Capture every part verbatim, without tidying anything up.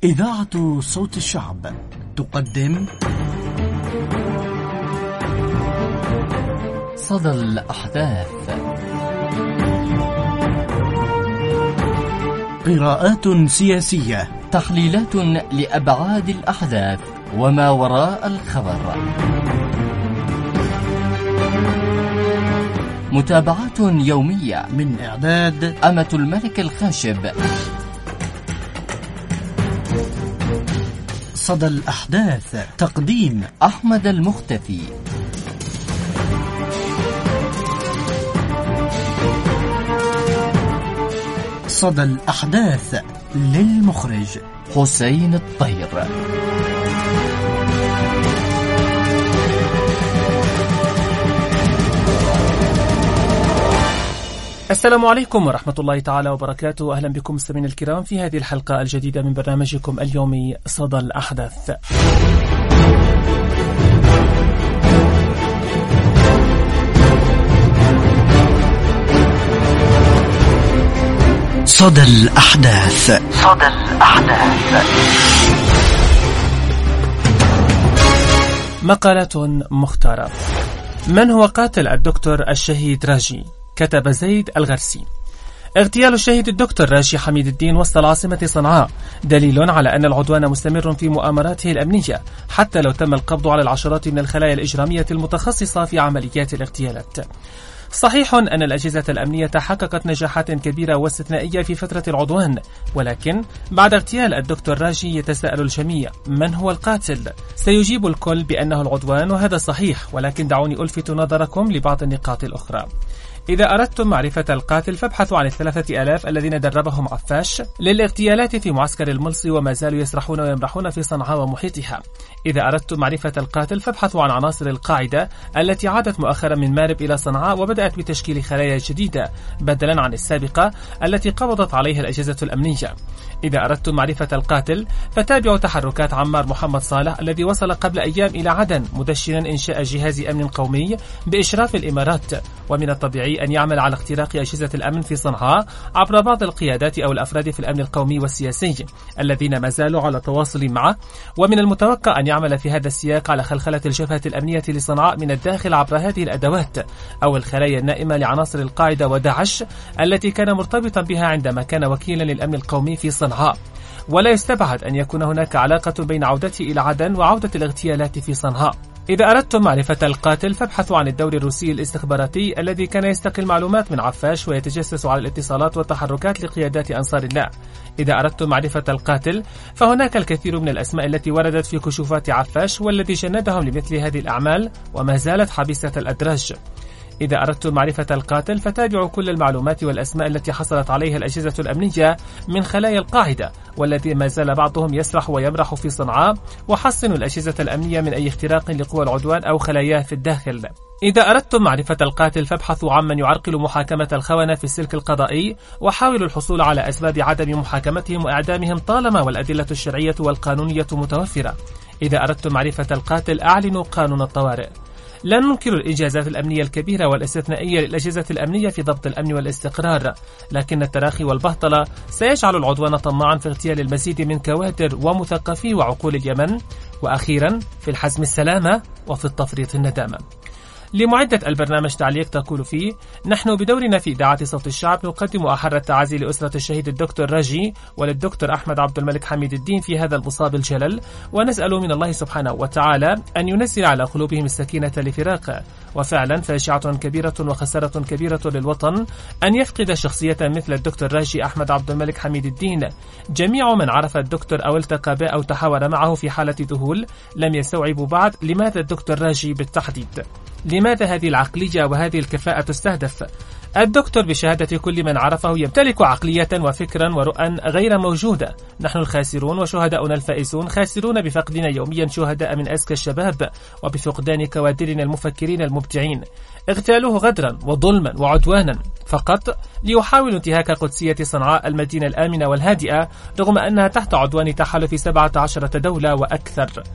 إذاعة صوت الشعب تقدم صدى الأحداث، قراءات سياسية، تحليلات لأبعاد الأحداث وما وراء الخبر، متابعات يومية من إعداد أمة الملك الخاشب. صدى الأحداث، تقديم أحمد المختفي. صدى الأحداث للمخرج حسين الطير. السلام عليكم ورحمة الله تعالى وبركاته. أهلا بكم مستمعينا الكرام في هذه الحلقة الجديدة من برنامجكم اليومي صدى الأحداث. صدى الأحداث. صدى الأحداث. مقالة مختارة. من هو قاتل الدكتور الشهيد راجي؟ كتب زيد الغرسي. اغتيال الشهيد الدكتور راجي حميد الدين وسط العاصمة صنعاء دليل على أن العدوان مستمر في مؤامراته الأمنية، حتى لو تم القبض على العشرات من الخلايا الإجرامية المتخصصة في عمليات الاغتيالات. صحيح أن الأجهزة الأمنية حققت نجاحات كبيرة واستثنائية في فترة العدوان، ولكن بعد اغتيال الدكتور راجي يتساءل الجميع: من هو القاتل؟ سيجيب الكل بأنه العدوان، وهذا صحيح، ولكن دعوني ألفت نظركم لبعض النقاط الأخرى. إذا أردتم معرفة القاتل فابحثوا عن الثلاثة آلاف الذين دربهم عفاش للاغتيالات في معسكر الملصي وما زالوا يسرحون ويمرحون في صنعاء ومحيطها. إذا أردتم معرفة القاتل فابحثوا عن عناصر القاعدة التي عادت مؤخرا من مارب إلى صنعاء وبدأت بتشكيل خلايا جديدة بدلا عن السابقة التي قبضت عليها الأجهزة الأمنية. إذا أردتم معرفة القاتل فتابعوا تحركات عمار محمد صالح الذي وصل قبل أيام إلى عدن مدشنا إنشاء جهاز أمن قومي بإشراف الإمارات، ومن الطبيعي أن يعمل على اختراق أجهزة الأمن في صنعاء عبر بعض القيادات أو الأفراد في الأمن القومي والسياسي الذين ما زالوا على تواصل معه، ومن المتوقع أن يعمل في هذا السياق على خلخلة الجبهة الأمنية لصنعاء من الداخل عبر هذه الأدوات أو الخلايا النائمة لعناصر القاعدة وداعش التي كان مرتبطا بها عندما كان وكيلا للأمن القومي في صنعاء. ولا يستبعد أن يكون هناك علاقة بين عودته إلى عدن وعودة الاغتيالات في صنعاء. إذا أردتم معرفة القاتل فابحثوا عن الدور الروسي الاستخباراتي الذي كان يستقل معلومات من عفاش ويتجسس على الاتصالات والتحركات لقيادات أنصار الله. إذا أردتم معرفة القاتل فهناك الكثير من الأسماء التي وردت في كشوفات عفاش والذي جندهم لمثل هذه الأعمال وما زالت حبيسة الأدراج. إذا أردتم معرفة القاتل فتابعوا كل المعلومات والأسماء التي حصلت عليها الأجهزة الأمنية من خلايا القاعدة والذي ما زال بعضهم يسرح ويمرح في صنعاء، وحصنوا الأجهزة الأمنية من أي اختراق لقوى العدوان أو خلاياه في الداخل. إذا أردتم معرفة القاتل فابحثوا عمن يعرقل محاكمة الخونة في السلك القضائي وحاولوا الحصول على أسباب عدم محاكمتهم وإعدامهم طالما والأدلة الشرعية والقانونية متوفرة. إذا أردتم معرفة القاتل أعلنوا قانون الطوارئ. لا ننكر الإنجازات الأمنية الكبيرة والاستثنائية للأجهزة الأمنية في ضبط الأمن والاستقرار، لكن التراخي والبهطلة سيجعل العدوان طماعا في اغتيال المزيد من كوادر ومثقفي وعقول اليمن، وأخيرا في الحزم السلامة وفي التفريط الندامة. لمعدة البرنامج تعليق تقول فيه: نحن بدورنا في إذاعة صوت الشعب نقدم أحر التعازي لأسرة الشهيد الدكتور راجي وللدكتور أحمد عبد الملك حميد الدين في هذا المصاب الجلل، ونسأل من الله سبحانه وتعالى أن ينزل على قلوبهم السكينة لفراقه. وفعلا فاجعة كبيرة وخسارة كبيرة للوطن أن يفقد شخصية مثل الدكتور راجي أحمد عبد الملك حميد الدين. جميع من عرف الدكتور أو التقى به أو تحاور معه في حالة ذهول لم يستوعبوا بعد لماذا الدكتور راجي بالتحديد، لماذا هذه العقلية وهذه الكفاءة تستهدف. الدكتور بشهادة كل من عرفه يمتلك عقلية وفكرا ورؤى غير موجودة. نحن الخاسرون وشهداؤنا الفائزون خاسرون بفقدنا يوميا شهداء من أزكى الشباب وبفقدان كوادرنا المفكرين المبدعين. اغتالوه غدرا وظلما وعدوانا فقط ليحاول انتهاك قدسية صنعاء المدينة الآمنة والهادئة رغم أنها تحت عدوان تحالف سبعة عشر دولة وأكثر.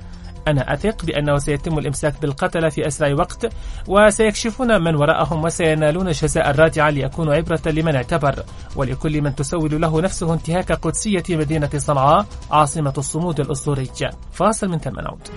أنا أثق بأنه سيتم الإمساك بالقتلة في أسرع وقت، وسيكشفون من وراءهم وسينالون الجزاء الرادع ليكونوا عبرة لمن اعتبر، ولكل من تسول له نفسه انتهاك قدسية مدينة صنعاء عاصمة الصمود الأسطوري. فاصل من ثم نعود.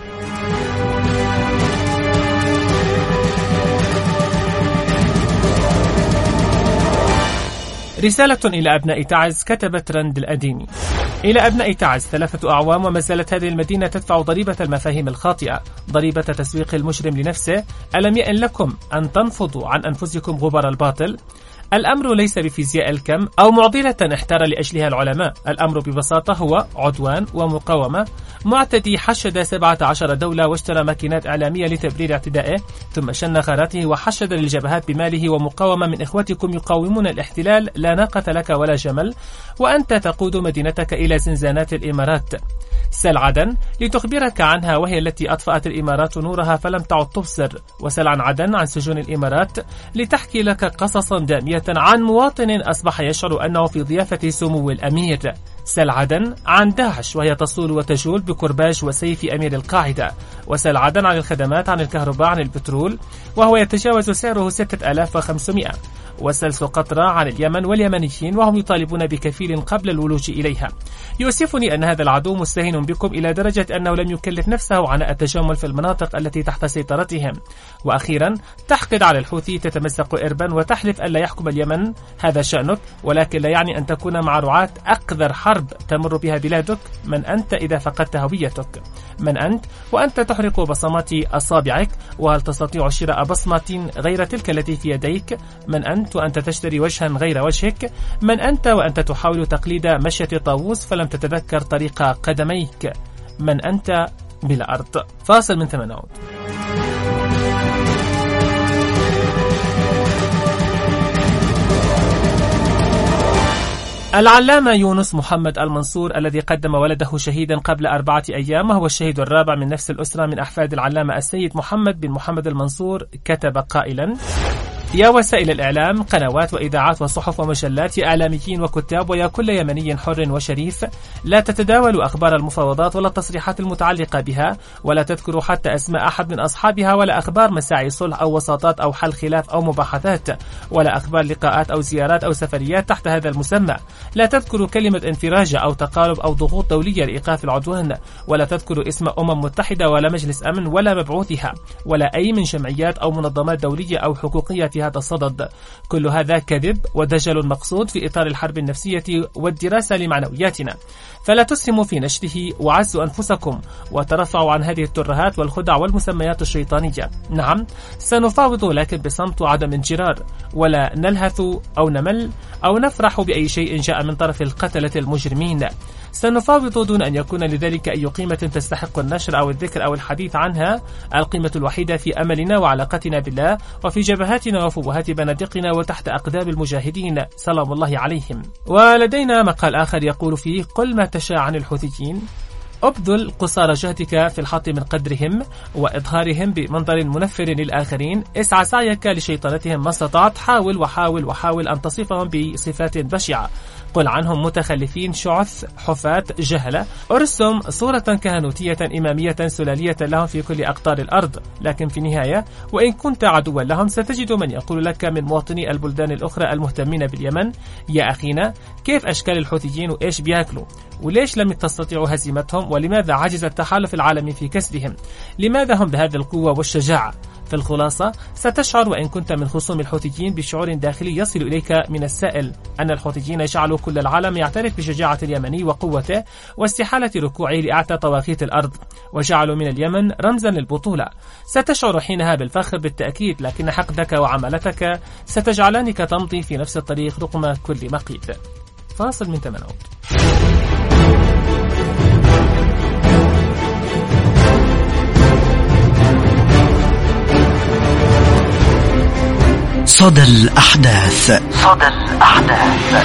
رسالة إلى أبناء تعز، كتبت رند الأديمي: إلى أبناء تعز، ثلاثة أعوام وما زالت هذه المدينة تدفع ضريبة المفاهيم الخاطئة، ضريبة تسويق المجرم لنفسه. ألم يئن لكم أن تنفضوا عن أنفسكم غبار الباطل؟ الأمر ليس بفيزياء الكم أو معضلة احتار لأجلها العلماء، الأمر ببساطة هو عدوان ومقاومة. معتدي حشد سبعة عشر دولة واشترى ماكينات إعلامية لتبرير اعتدائه، ثم شن غاراته وحشد للجبهات بماله ومقاومة من إخوتكم يقاومون الاحتلال، لا ناقة لك ولا جمل، وأنت تقود مدينتك إلى زنزانات الإمارات. سل عدن لتخبرك عنها، وهي التي أطفأت الإمارات نورها فلم تعد تبصر، وسل عن عدن عن سجون الإمارات لتحكي لك قصصا دامية عن مواطن أصبح يشعر أنه في ضيافة سمو الأمير. سل عدن عن داعش وهي تصول وتجول بكرباج وسيف أمير القاعدة، وسل عدن عن الخدمات، عن الكهرباء، عن البترول وهو يتجاوز سعره ستة آلاف وخمسمائة، وسل سقطرى عن اليمن واليمنيين وهم يطالبون بكفيل قبل الولوج إليها. يؤسفني أن هذا العدو مستهين بكم إلى درجة أنه لم يكلف نفسه عناء التجمل في المناطق التي تحت سيطرتهم. وأخيرا تحقد على الحوثي، تتمزق إربا وتحلف ألا يحكم اليمن، هذا شأنك، ولكن لا يعني أن تكون مع رعاة أقذر حرب تمر بها بلادك. من أنت إذا فقدت هويتك؟ من أنت وأنت تحرق بصمات أصابعك؟ وهل تستطيع شراء بصمة غير تلك التي في يديك؟ من أنت وأنت تشتري وجها غير وجهك؟ من أنت وأنت تحاول تقليد مشية طاووس فلم تتذكر طريق قدميك؟ من أنت بلا أرض؟ فاصل من ثم نعود. العلامة يونس محمد المنصور الذي قدم ولده شهيدا قبل أربعة أيام وهو الشهيد الرابع من نفس الأسرة من أحفاد العلامة السيد محمد بن محمد المنصور، كتب قائلا: يا وسائل الإعلام، قنوات وإذاعات وصحف ومجلات، يا إعلاميين وكتاب، ويا كل يمني حر وشريف، لا تتداولوا أخبار المفاوضات ولا التصريحات المتعلقة بها، ولا تذكروا حتى أسماء أحد من أصحابها، ولا أخبار مساعي صلح أو وساطات أو حل خلاف أو مباحثات، ولا أخبار لقاءات أو زيارات أو سفريات تحت هذا المسمى. لا تذكروا كلمة انفراجة أو تقارب أو ضغوط دولية لإيقاف العدوان، ولا تذكروا اسم أمم متحدة ولا مجلس أمن ولا مبعوثها ولا أي من جمعيات أو منظمات دولية أو حقوقية هذا الصدد. كل هذا كذب ودجل مقصود في إطار الحرب النفسية والدراسة لمعنوياتنا، فلا تسهموا في نشره وعزوا أنفسكم وترفعوا عن هذه الترهات والخدع والمسميات الشيطانية. نعم سنفاوض، لكن بصمت وعدم انجرار، ولا نلهث أو نمل أو نفرح بأي شيء جاء من طرف القتلة المجرمين. سنفاوض دون أن يكون لذلك أي قيمة تستحق النشر أو الذكر أو الحديث عنها. القيمة الوحيدة في أملنا وعلاقتنا بالله، وفي جبهاتنا وفوهات بنادقنا وتحت أقدام المجاهدين سلام الله عليهم. ولدينا مقال آخر يقول فيه: قل ما تشاء عن الحوثيين، أبذل قصارى جهدك في الحط من قدرهم وإظهارهم بمنظر منفر للآخرين، اسعى سعيك لشيطانتهم ما استطعت، حاول وحاول وحاول أن تصفهم بصفات بشعة، قل عنهم متخلفين شعث حفاة جهلة، ارسم صورة كهنوتية إمامية سلالية لهم في كل أقطار الأرض. لكن في النهاية وإن كنت عدوا لهم ستجد من يقول لك من مواطني البلدان الأخرى المهتمين باليمن: يا أخينا كيف أشكال الحوثيين وإيش بياكلوا، وليش لم تستطيعوا هزيمتهم، ولماذا عجز التحالف العالمي في كسبهم، لماذا هم بهذه القوة والشجاعة. في الخلاصة ستشعر وإن كنت من خصوم الحوثيين بشعور داخلي يصل إليك من السائل أن الحوثيين جعلوا كل العالم يعترف بشجاعة اليمني وقوته واستحالة ركوعه لأعتى طواغيت الأرض، وجعلوا من اليمن رمزا للبطولة. ستشعر حينها بالفخر بالتأكيد، لكن حقدك وعملتك ستجعلانك تمضي في نفس الطريق رغم كل مقيت. فاصل من تمنعود. صدى الأحداث. صدى الأحداث.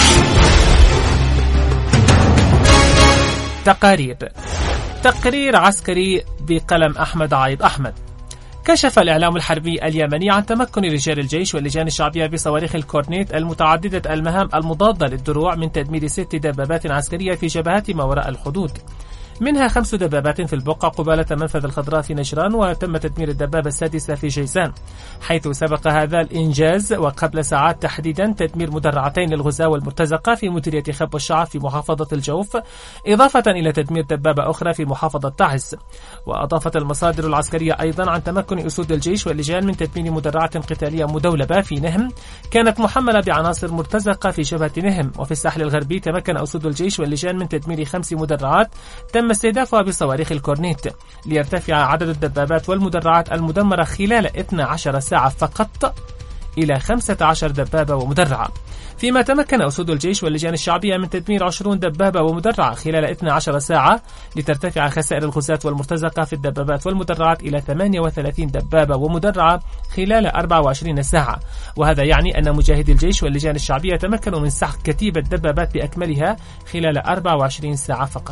تقارير. تقرير عسكري بقلم أحمد عايض أحمد. كشف الإعلام الحربي اليمني عن تمكن رجال الجيش واللجان الشعبية بصواريخ الكورنيت المتعددة المهام المضادة للدروع من تدمير ست دبابات عسكرية في جبهات ما وراء الحدود. منها خمس دبابات في البقع قبالة منفذ الخضراء في نجران، وتم تدمير الدبابة السادسة في جيزان، حيث سبق هذا الإنجاز وقبل ساعات تحديدا تدمير مدرعتين للغزاة والمرتزقة في مديرية خب الشعب في محافظة الجوف، إضافة إلى تدمير دبابة أخرى في محافظة تعز. وأضافت المصادر العسكرية أيضا عن تمكن أسود الجيش واللجان من تدمير مدرعة قتالية مدولبة في نهم كانت محملة بعناصر مرتزقة في شبهة نهم. وفي الساحل الغربي تمكن أسود الجيش واللجان من تدمير خمس مدرعات تم استهدافها بصواريخ الكورنيت، ليرتفع عدد الدبابات والمدرعات المدمرة خلال اثنتي عشرة ساعة فقط إلى خمسة عشر دبابة ومدرعة. فيما تمكن أسود الجيش واللجان الشعبية من تدمير عشرين دبابة ومدرعة خلال اثنتي عشرة ساعة، لترتفع خسائر الغزاة والمرتزقة في الدبابات والمدرعات إلى ثمانية وثلاثين دبابة ومدرعة خلال أربع وعشرين ساعة. وهذا يعني أن مجاهدي الجيش واللجان الشعبية تمكنوا من سحق كتيبة دبابات بأكملها خلال أربع وعشرين ساعة فقط.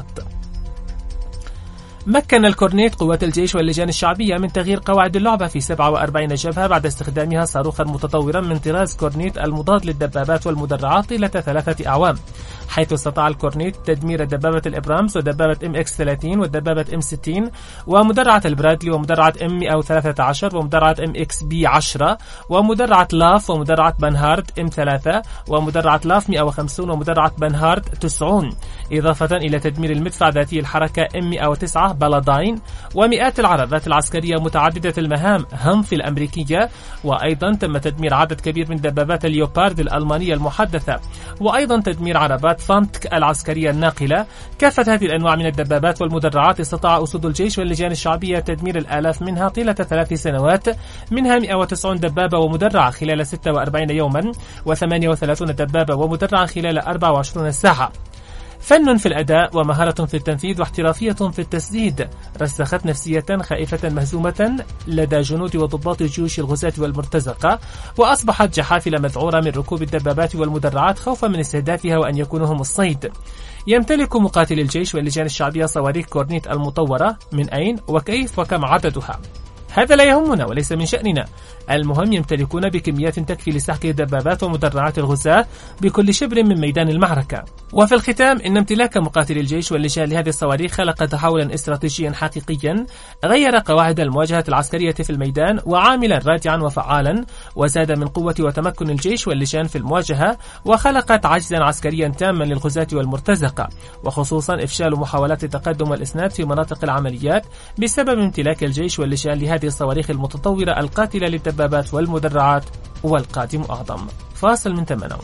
مكن الكورنيت قوات الجيش واللجان الشعبية من تغيير قواعد اللعبة في سبعة وأربعين جبهة بعد استخدامها صاروخا متطورا من طراز كورنيت المضاد للدبابات والمدرعات طيلة ثلاثة أعوام، حيث استطاع الكورنيت تدمير دبابة الإبرامز ودبابة ام اكس ثلاثين ودبابة ام ستين ومدرعة البرادلي ومدرعة ام مئة وثلاثة عشر ومدرعة ام اكس بي عشرة ومدرعة لاف ومدرعة بنهارد ام ثلاثة ومدرعة لاف مئة وخمسين ومدرعة بنهارد تسعين، إضافة إلى تدمير المدفع ذاتي الحركة ام مئة وتسعة بلاداين ومئات العربات العسكرية متعددة المهام هنف الأمريكية. وأيضا تم تدمير عدد كبير من دبابات اليوبارد الألمانية المحدثة، وأيضا تدمير عربات فانتك العسكرية الناقلة. كافة هذه الأنواع من الدبابات والمدرعات استطاع أسود الجيش واللجان الشعبية تدمير الآلاف منها طيلة ثلاث سنوات، منها مئة وتسعين دبابة ومدرعة خلال ستة وأربعين يوما وثمانية وثلاثين دبابة ومدرعة خلال أربع وعشرين ساعة. فن في الأداء ومهارة في التنفيذ واحترافية في التسديد رسخت نفسية خائفة مهزومة لدى جنود وضباط جيوش الغزاة والمرتزقة، وأصبحت جحافل مذعورة من ركوب الدبابات والمدرعات خوفا من استهدافها وأن يكونوا هم الصيد. يمتلك مقاتل الجيش واللجان الشعبية صواريخ كورنيت المطورة، من أين وكيف وكم عددها؟ هذا لا يهمنا وليس من شأننا، المهم يمتلكون بكميات تكفي لسحق الدبابات ومدرعات الغزاة بكل شبر من ميدان المعركة. وفي الختام، إن امتلاك مقاتل الجيش واللجان لهذه الصواريخ خلق تحولا استراتيجيا حقيقيا غير قواعد المواجهة العسكرية في الميدان وعاملا رادعا وفعالا، وزاد من قوة وتمكن الجيش واللجان في المواجهة، وخلقت عجزا عسكريا تاما للغزاة والمرتزقة، وخصوصا إفشال محاولات التقدم والإسناد في مناطق العمليات بسبب امتلاك الجيش واللجان لهذه الصواريخ المتطورة القاتلة للدبابات والمدرعات. والقادم أعظم. فاصل من ثمانون.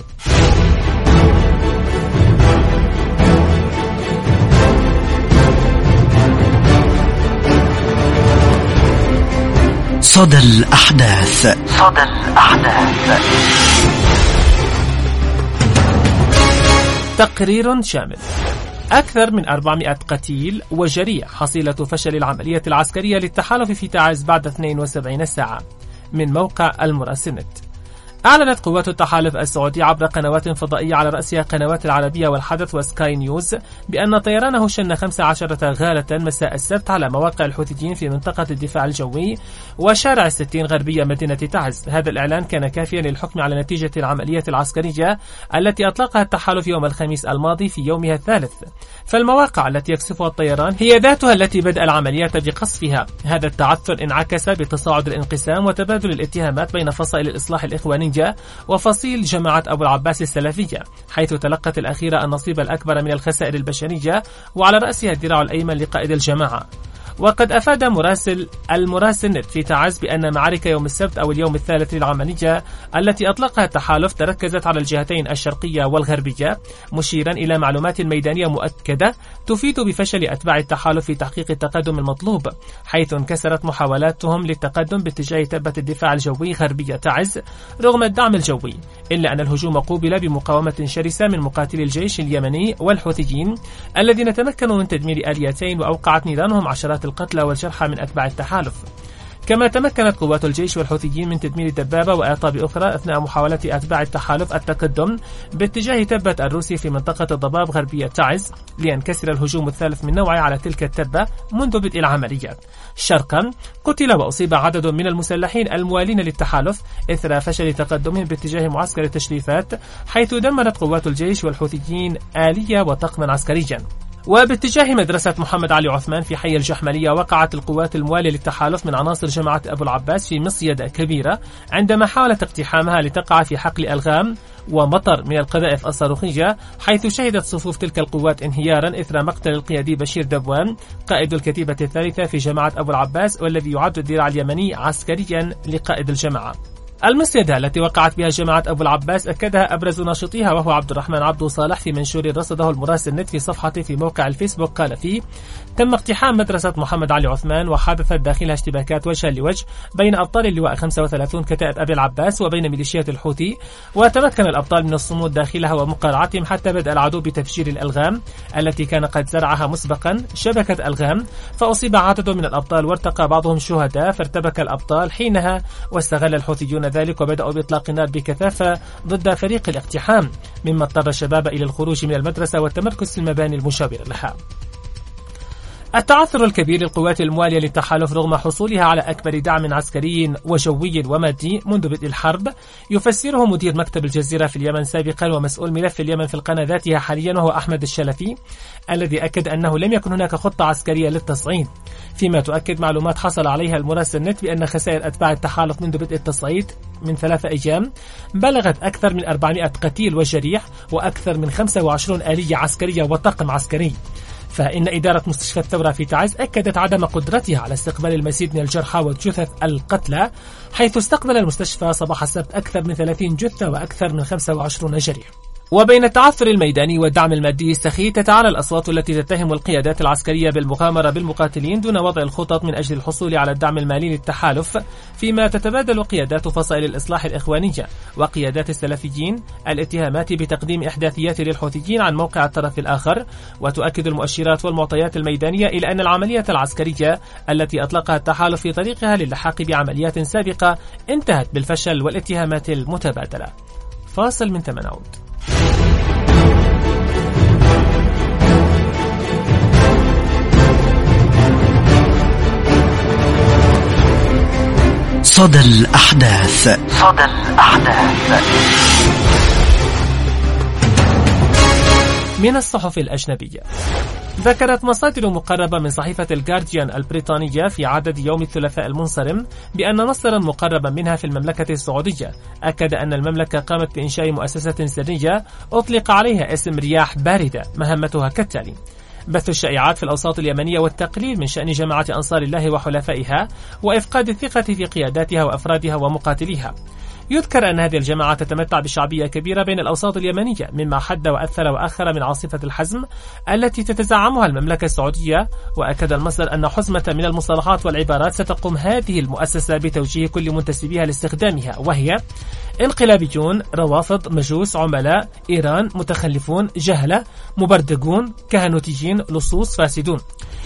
صدى الأحداث. صدى الأحداث. تقرير شامل. أكثر من أربعمئة قتيل وجريح حصيلة فشل العملية العسكرية للتحالف في تعز بعد اثنتين وسبعين ساعة، من موقع المراسلنت. أعلنت قوات التحالف السعودي عبر قنوات فضائية على رأسها قنوات العربية والحدث وسكاي نيوز بأن طيرانه شن خمس عشرة غارة مساء السبت على مواقع الحوثيين في منطقة الدفاع الجوي وشارع الستين غربية مدينة تعز. هذا الإعلان كان كافيا للحكم على نتيجة العملية العسكرية التي أطلقها التحالف يوم الخميس الماضي في يومها الثالث. فالمواقع التي يقصفها الطيران هي ذاتها التي بدأ العملية بقصفها. هذا التعثر انعكس بتصاعد الانقسام وتبادل الاتهامات بين فصائل الإصلاح الإخواني وفصيل جماعة أبو العباس السلفية، حيث تلقت الأخيرة النصيب الأكبر من الخسائر البشرية، وعلى رأسها الذراع الأيمن لقائد الجماعة. وقد أفاد مراسل المراسلنت في تعز بأن معارك يوم السبت أو اليوم الثالث للعملية التي أطلقها التحالف تركزت على الجهتين الشرقية والغربية، مشيرا إلى معلومات ميدانية مؤكدة تفيد بفشل أتباع التحالف في تحقيق التقدم المطلوب، حيث انكسرت محاولاتهم للتقدم باتجاه تبة الدفاع الجوي غربية تعز رغم الدعم الجوي، إلا أن الهجوم قوبل بمقاومة شرسة من مقاتلي الجيش اليمني والحوثيين الذين تمكنوا من تدمير آليتين وأوقعت نيرانهم عشرات القتلى والجرحى من أتباع التحالف. كما تمكنت قوات الجيش والحوثيين من تدمير الدبابة وإعطاب أخرى أثناء محاولة أتباع التحالف التقدم باتجاه تبة الروسي في منطقة الضباب غربية تعز لينكسر الهجوم الثالث من نوعه على تلك التبة منذ بدء العملية. شرقا قتل وأصيب عدد من المسلحين الموالين للتحالف إثر فشل تقدمهم باتجاه معسكر التشريفات، حيث دمرت قوات الجيش والحوثيين آلية وطقما عسكريا. وباتجاه مدرسة محمد علي عثمان في حي الجحملية، وقعت القوات الموالية للتحالف من عناصر جماعة أبو العباس في مصيدة كبيرة عندما حاولت اقتحامها لتقع في حقل ألغام ومطر من القذائف الصاروخية، حيث شهدت صفوف تلك القوات انهيارا إثر مقتل القيادي بشير دبوان قائد الكتيبة الثالثة في جماعة أبو العباس، والذي يعد الذراع اليمني عسكريا لقائد الجماعة. المصيدة التي وقعت بها جماعة أبو العباس أكدها أبرز ناشطيها وهو عبد الرحمن عبدو صالح في منشور رصده المراسل نت في صفحته في موقع الفيسبوك. قال فيه: تم اقتحام مدرسة محمد علي عثمان، وحدثت داخلها اشتباكات وجها لوجه بين أبطال اللواء خمسة وثلاثين كتائب أبي العباس وبين ميليشيات الحوثي، وتمكن الأبطال من الصمود داخلها ومقارعتهم حتى بدأ العدو بتفجير الألغام التي كان قد زرعها مسبقا شبكة ألغام، فأصيب عدد من الأبطال وارتقى بعضهم شهداء، فارتبك الأبطال حينها واستغل الحوثيون ذلك وبدأوا بإطلاق النار بكثافة ضد فريق الاقتحام، مما اضطر الشباب إلى الخروج من المدرسة والتمركز في المباني المجاورة لها. التعثر الكبير للقوات الموالية للتحالف رغم حصولها على أكبر دعم عسكري وجوي ومادي منذ بدء الحرب يفسره مدير مكتب الجزيرة في اليمن سابقا ومسؤول ملف اليمن في القناة ذاتها حاليا، وهو أحمد الشلفي، الذي أكد أنه لم يكن هناك خطة عسكرية للتصعيد، فيما تؤكد معلومات حصل عليها المراسل نت بأن خسائر أتباع التحالف منذ بدء التصعيد من ثلاثة أيام بلغت أكثر من أربعمائة قتيل وجريح وأكثر من خمسة وعشرين آلية عسكرية وطاقم عسكري. فإن إدارة مستشفى الثورة في تعز أكدت عدم قدرتها على استقبال المزيد من الجرحى وجثث القتلى، حيث استقبل المستشفى صباح السبت أكثر من ثلاثين جثة وأكثر من خمسة وعشرين جريح. وبين التعثر الميداني والدعم المادي السخيف تتعالى الأصوات التي تتهم القيادات العسكرية بالمغامرة بالمقاتلين دون وضع الخطط من أجل الحصول على الدعم المالي للتحالف، فيما تتبادل قيادات فصائل الإصلاح الإخوانية وقيادات السلفيين الاتهامات بتقديم إحداثيات للحوثيين عن موقع الطرف الآخر. وتؤكد المؤشرات والمعطيات الميدانية إلى أن العملية العسكرية التي أطلقها التحالف في طريقها للحاق بعمليات سابقة انتهت بالفشل والاتهامات المتبادلة. فاصل من ثمن عود. صدى الأحداث. صدى الأحداث من الصحف الأجنبية. ذكرت مصادر مقربة من صحيفة الجارديان البريطانية في عدد يوم الثلاثاء المنصرم بأن مصدرا مقربا منها في المملكة السعودية أكد أن المملكة قامت بإنشاء مؤسسة سرية أطلق عليها اسم رياح باردة، مهمتها كالتالي: بث الشائعات في الأوساط اليمنية والتقليل من شأن جماعة أنصار الله وحلفائها وإفقاد الثقة في قياداتها وأفرادها ومقاتليها. يذكر أن هذه الجماعة تتمتع بشعبية كبيرة بين الأوساط اليمنية، مما حد وأثر وأخر من عاصفة الحزم التي تتزعمها المملكة السعودية. وأكد المصدر أن حزمة من المصطلحات والعبارات ستقوم هذه المؤسسة بتوجيه كل منتسبيها لاستخدامها، وهي انقلابيون، روافض، مجوس، عملاء، إيران، متخلفون، جهلة، مبردقون، كهنوتيين، لصوص، فاسدون.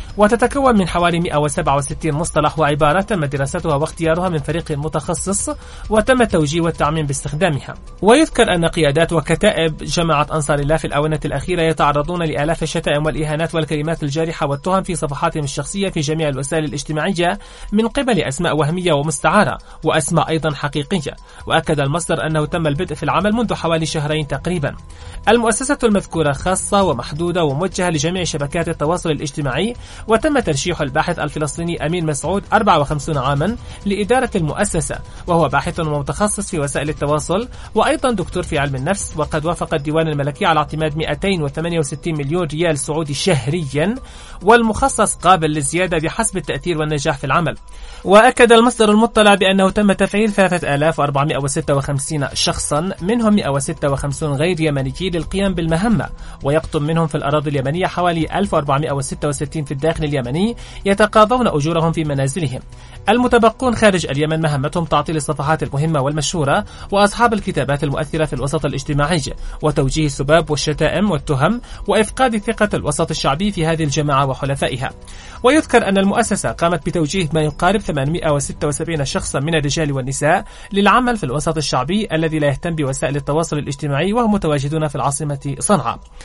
وتتكون من حوالي مئة وسبعة وستين مصطلح وعبارة تم دراستها واختيارها من فريق متخصص وتم التوجيه والتعميم باستخدامها. ويذكر أن قيادات وكتائب جماعة أنصار الله في الآونة الأخيرة يتعرضون لآلاف الشتائم والإهانات والكلمات الجارحة والتهم في صفحاتهم الشخصية في جميع الوسائل الاجتماعية من قبل أسماء وهمية ومستعارة وأسماء أيضا حقيقية. وأكد المصدر أنه تم البدء في العمل منذ حوالي شهرين تقريبا. المؤسسة المذكورة خاصة ومحدودة وموجهة لجميع شبكات التواصل الاجتماعي، وتم ترشيح الباحث الفلسطيني أمين مسعود أربعة وخمسين عاما لإدارة المؤسسة، وهو باحث ومتخصص في وسائل التواصل وأيضا دكتور في علم النفس. وقد وافق الديوان الملكي على اعتماد مئتين وثمانية وستين مليون ريال سعودي شهريا، والمخصص قابل للزيادة بحسب التأثير والنجاح في العمل. وأكد المصدر المطلع بأنه تم تفعيل ثلاثة آلاف وأربعمائة وستة وخمسين شخصا، منهم مئة وستة وخمسين غير يمنيين للقيام بالمهمة، ويقطن منهم في الأراضي اليمنية حوالي ألف وأربعمائة وستة وستين في الداخل اليمني يتقاضون أجورهم في منازلهم. المتبقون خارج اليمن مهمتهم تعطيل الصفحات المهمة والمشهورة وأصحاب الكتابات المؤثرة في الوسط الاجتماعي، وتوجيه السباب والشتائم والتهم، وإفقاد ثقة الوسط الشعبي في هذه الجماعة وحلفائها. ويذكر أن المؤسسة قامت بتوجيه ما يقارب ثمانمائة وستة وسبعين شخصا من الرجال والنساء للعمل في الوسط الشعبي الذي لا يهتم بوسائل التواصل الاجتماعي، وهم متواجدون في العاصمة صنعاء.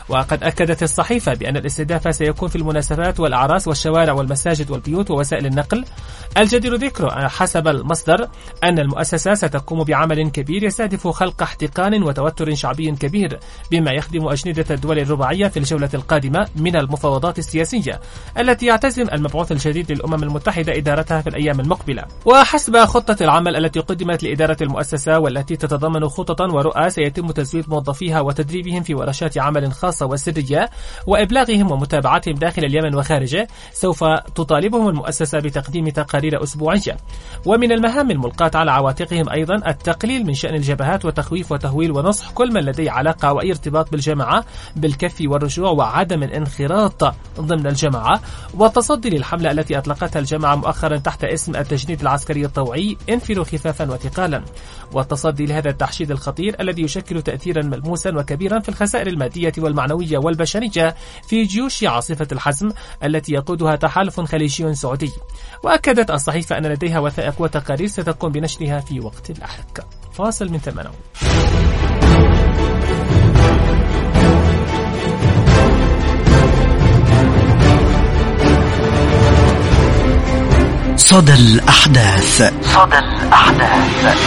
وقد أكدت الصحيفة بأن الاستهداف سيكون في المناسبات والأعراس والشوارع والمساجد والبيوت ووسائل النقل. الجدير ذكره حسب المصدر أن المؤسسة ستقوم بعمل كبير يستهدف خلق احتقان وتوتر شعبي كبير، بما يخدم أجندة الدول الرباعية في الجولة القادمة من المفاوضات السياسية التي يعتزم المبعوث الجديد للأمم المتحدة إدارتها في الأيام المقبلة. وحسب خطة العمل التي قدمت لإدارة المؤسسة والتي تتضمن خططا ورؤى، سيتم تزويد موظفيها وتدريبهم في ورشات عمل خاصة وسرية وإبلاغهم ومتابعتهم داخل اليمن وخارجه. سوف تطالبهم المؤسسة بتقديم تقارير أسبوعية. ومن المهام الملقاة على عواتقهم أيضا التقليل من شأن الجبهات وتخويف وتهويل ونصح كل من لديه علاقة أو أي ارتباط بالجماعة بالكف والرجوع وعدم الانخراط ضمن الجماعة، والتصدي للحملة التي أطلقتها الجماعة مؤخرا تحت اسم التجنيد العسكري الطوعي انفروا خفافا وثقالا، والتصدي لهذا التحشيد الخطير الذي يشكل تأثيرا ملموسا وكبيرا في الخسائر المادية والمعنوية والبشرية في جيوش عاصفة الحزم التي يقودها تحالف خليجي سعودي. وأكدت الصحيفة أن لديها وثائق وتقارير ستقوم بنشرها في وقت لاحق. فاصل من ثمانه. صدى الأحداث. صدى الأحداث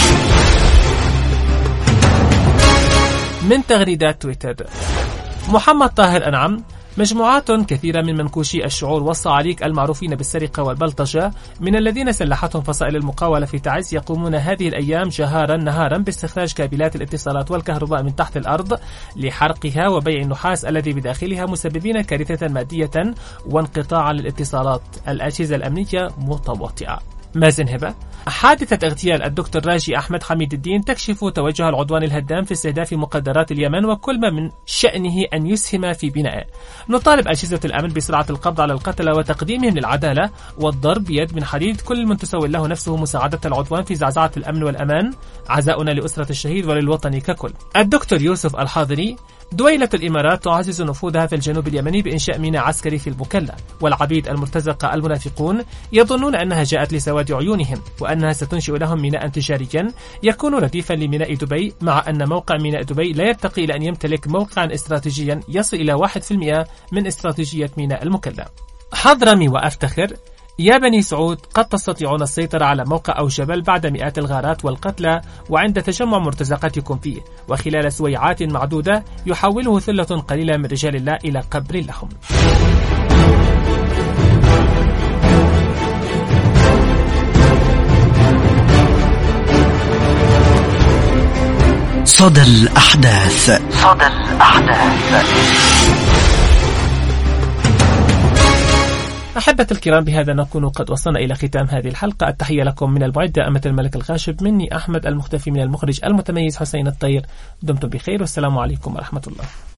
من تغريدات تويتر. محمد طاهر أنعم: مجموعات كثيرة من منكوشي الشعور والصعاليك المعروفين بالسرقة والبلطجة من الذين سلحتهم فصائل المقاولة في تعز يقومون هذه الأيام جهارا نهارا باستخراج كابلات الاتصالات والكهرباء من تحت الأرض لحرقها وبيع النحاس الذي بداخلها، مسببين كارثة مادية وانقطاعا للاتصالات. الأجهزة الأمنية متواطئة. مازن هبة: حادثة اغتيال الدكتور راجي أحمد حميد الدين تكشف توجه العدوان الهدام في استهداف مقدرات اليمن وكل ما من شأنه أن يسهم في بنائه. نطالب أجهزة الأمن بسرعة القبض على القتلة وتقديمهم للعدالة والضرب بيد من حديد كل من تسول له نفسه مساعدة العدوان في زعزعة الأمن والأمان. عزاؤنا لأسرة الشهيد وللوطن ككل. الدكتور يوسف الحاضري: دويلة الإمارات تعزز نفوذها في الجنوب اليمني بإنشاء ميناء عسكري في المكلا، والعبيد المرتزقة المنافقون يظنون أنها جاءت لسواد عيونهم وأنها ستنشئ لهم ميناء تجاريا يكون رديفا لميناء دبي، مع أن موقع ميناء دبي لا يرتقي إلى أن يمتلك موقعا استراتيجيا يصل إلى واحد بالمئة من استراتيجية ميناء المكلا. حضرمي وأفتخر: يا بني سعود، قد تستطيعون السيطرة على موقع أو جبل بعد مئات الغارات والقتلى وعند تجمع مرتزقاتكم فيه، وخلال سويعات معدودة يحوله ثلة قليلة من رجال الله إلى قبر لهم. صدى الأحداث. صدى الأحداث. أحبة الكرام، بهذا نكون قد وصلنا إلى ختام هذه الحلقة. التحية لكم من المعدة أمة الملك الخاشب، مني أحمد المختفي، من المخرج المتميز حسين الطير. دمتم بخير والسلام عليكم ورحمة الله.